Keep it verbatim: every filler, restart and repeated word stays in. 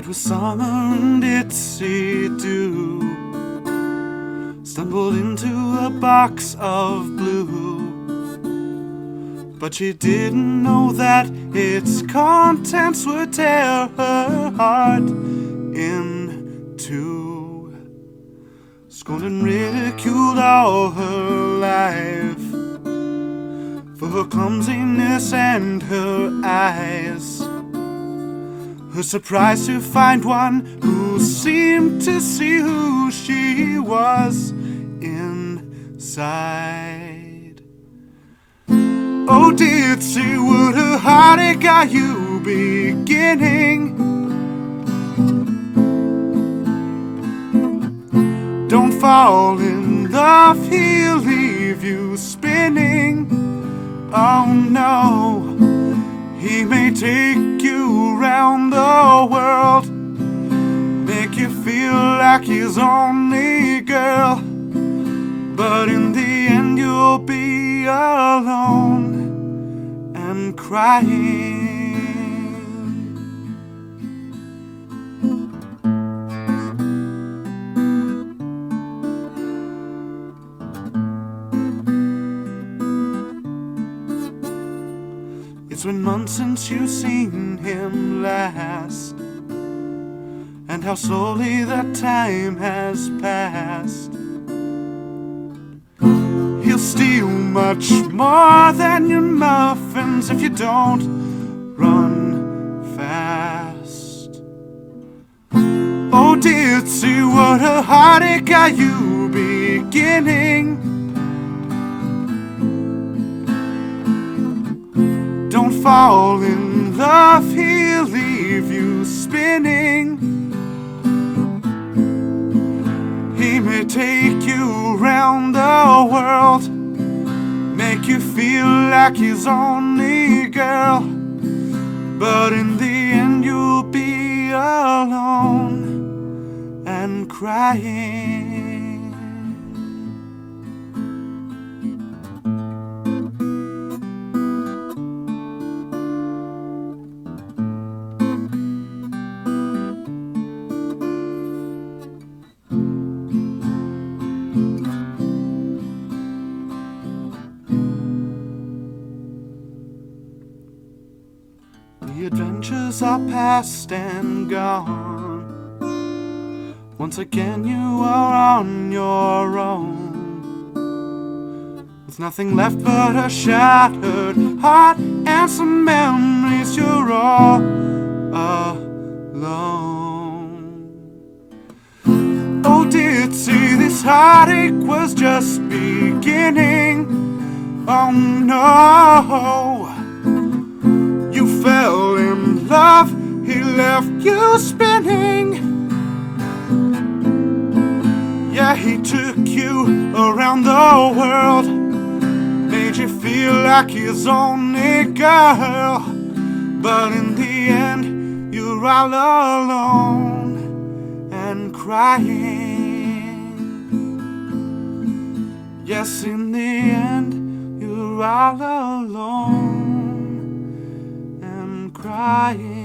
It was summer and itsy dew. Stumbled into a box of blue, but she didn't know that its contents would tear her heart in two. Scorned and ridiculed all her life for her clumsiness and her eyes. Her surprise to find one who seemed to see who she was inside. Oh, Ditsy, would a heartache are you beginning? Don't fall in love, he'll leave you spinning. Oh no, he may take you round the world, make you feel like his only girl, but in the end you'll be alone and crying. It's been months since you've seen him last, and how slowly that time has passed. He'll steal much more than your muffins if you don't run fast. Oh, Ditsy, what a heartache are you beginning? Don't fall in love, he'll leave you spinning. He may take you round the world, make you feel like his only girl, but in the end you'll be alone and crying. The adventures are past and gone. Once again you are on your own, with nothing left but a shattered heart and some memories. You're all alone. Oh, Ditsy, this heartache was just beginning. Oh no, you fell in love, he left you spinning. Yeah, he took you around the world, made you feel like his only girl, but in the end you're all alone and crying. Yes, in the end you're all alone crying.